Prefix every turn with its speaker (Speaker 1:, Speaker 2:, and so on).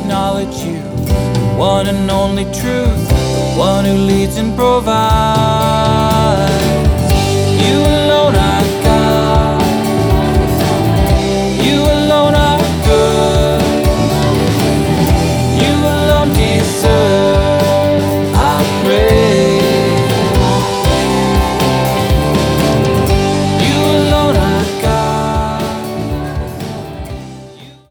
Speaker 1: acknowledge you, the one and only truth, the one who leads and provides.